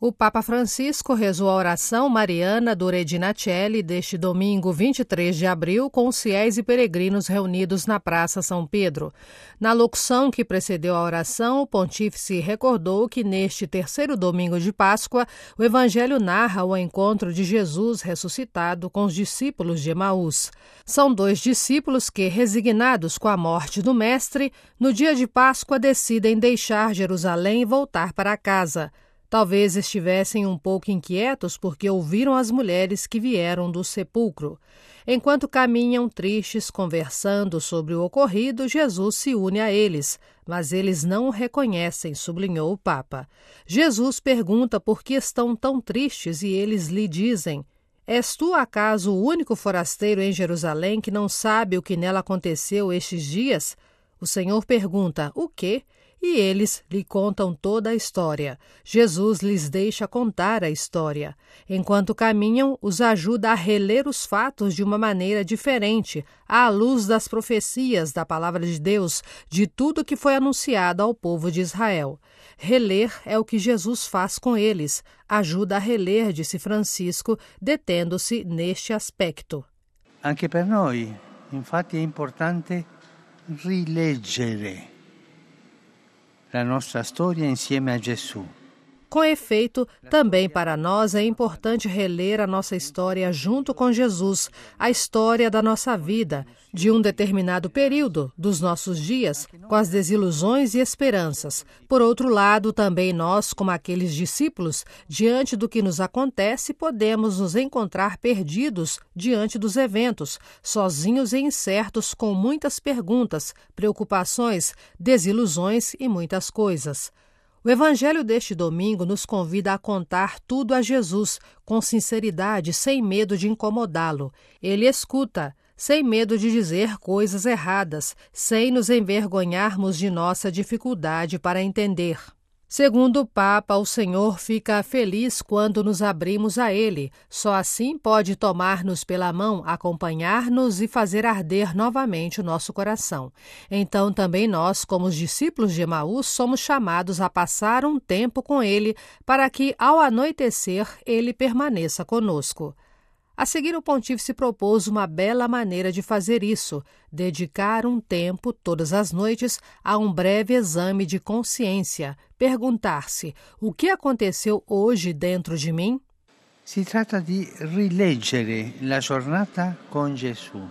O Papa Francisco rezou a oração mariana do Regina Coeli deste domingo 23 de abril com os fiéis e peregrinos reunidos na Praça São Pedro. Na locução que precedeu a oração, o pontífice recordou que neste terceiro domingo de Páscoa, o Evangelho narra o encontro de Jesus ressuscitado com os discípulos de Emaús. São dois discípulos que, resignados com a morte do Mestre, no dia de Páscoa decidem deixar Jerusalém e voltar para casa. Talvez estivessem um pouco inquietos porque ouviram as mulheres que vieram do sepulcro. Enquanto caminham tristes conversando sobre o ocorrido, Jesus se une a eles, mas eles não o reconhecem, sublinhou o Papa. Jesus pergunta por que estão tão tristes e eles lhe dizem: És tu acaso o único forasteiro em Jerusalém que não sabe o que nela aconteceu estes dias? O Senhor pergunta: o quê? E eles lhe contam toda a história. Jesus lhes deixa contar a história. Enquanto caminham, os ajuda a reler os fatos de uma maneira diferente, à luz das profecias da palavra de Deus, de tudo que foi anunciado ao povo de Israel. Reler é o que Jesus faz com eles. Ajuda a reler, disse Francisco, detendo-se neste aspecto. Anche per noi, infatti, è importante rileggere la nostra storia insieme a Gesù. Com efeito, também para nós é importante reler a nossa história junto com Jesus, a história da nossa vida, de um determinado período dos nossos dias, com as desilusões e esperanças. Por outro lado, também nós, como aqueles discípulos, diante do que nos acontece, podemos nos encontrar perdidos diante dos eventos, sozinhos e incertos, com muitas perguntas, preocupações, desilusões e muitas coisas. O Evangelho deste domingo nos convida a contar tudo a Jesus, com sinceridade, sem medo de incomodá-lo. Ele escuta, sem medo de dizer coisas erradas, sem nos envergonharmos de nossa dificuldade para entender. Segundo o Papa, o Senhor fica feliz quando nos abrimos a Ele. Só assim pode tomar-nos pela mão, acompanhar-nos e fazer arder novamente o nosso coração. Então também nós, como os discípulos de Emaús, somos chamados a passar um tempo com Ele para que, ao anoitecer, Ele permaneça conosco. A seguir, o pontífice propôs uma bela maneira de fazer isso, dedicar um tempo, todas as noites, a um breve exame de consciência, perguntar-se: o que aconteceu hoje dentro de mim? Si tratta di rileggere la giornata con Gesù,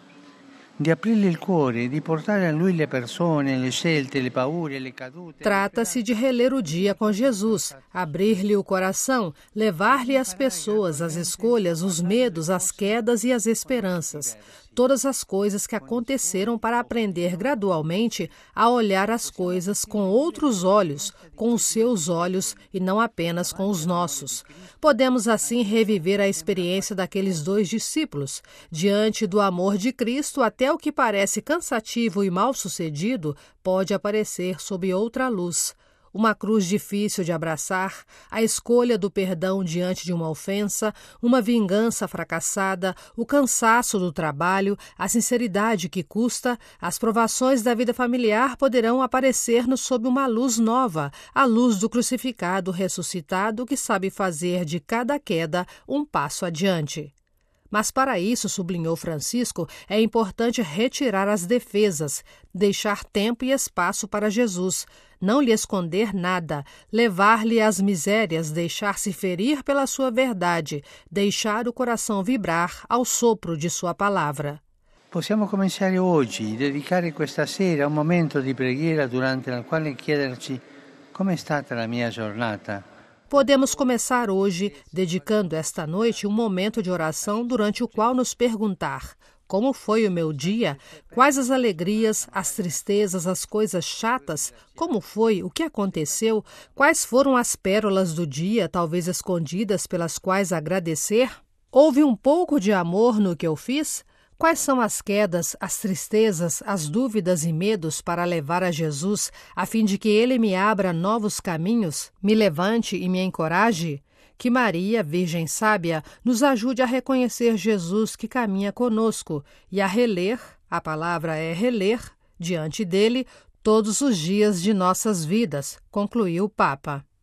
di aprirgli il cuore, di portare a Lui le persone, le scelte, le paure, le cadute. Trata-se de reler o dia com Jesus, abrir-lhe o coração, levar-lhe as pessoas, as escolhas, os medos, as quedas e as esperanças. Todas as coisas que aconteceram para aprender gradualmente a olhar as coisas com outros olhos, com os seus olhos e não apenas com os nossos. Podemos assim reviver a experiência daqueles dois discípulos. Diante do amor de Cristo, até o que parece cansativo e mal-sucedido pode aparecer sob outra luz. Uma cruz difícil de abraçar, a escolha do perdão diante de uma ofensa, uma vingança fracassada, o cansaço do trabalho, a sinceridade que custa, as provações da vida familiar poderão aparecer-nos sob uma luz nova, a luz do crucificado ressuscitado que sabe fazer de cada queda um passo adiante. Mas para isso, sublinhou Francisco, é importante retirar as defesas, deixar tempo e espaço para Jesus, não lhe esconder nada, levar-lhe as misérias, deixar-se ferir pela sua verdade, deixar o coração vibrar ao sopro de sua palavra. Possiamo cominciare oggi, dedicare questa sera un momento di preghiera durante il quale chiederci come è stata la mia giornata. Podemos começar hoje, dedicando esta noite um momento de oração durante o qual nos perguntar: como foi o meu dia? Quais as alegrias, as tristezas, as coisas chatas? Como foi? O que aconteceu? Quais foram as pérolas do dia, talvez escondidas, pelas quais agradecer? Houve um pouco de amor no que eu fiz? Quais são as quedas, as tristezas, as dúvidas e medos para levar a Jesus, a fim de que Ele me abra novos caminhos, me levante e me encoraje? Que Maria, Virgem Sábia, nos ajude a reconhecer Jesus que caminha conosco e a reler, a palavra é reler, diante dele, todos os dias de nossas vidas, concluiu o Papa.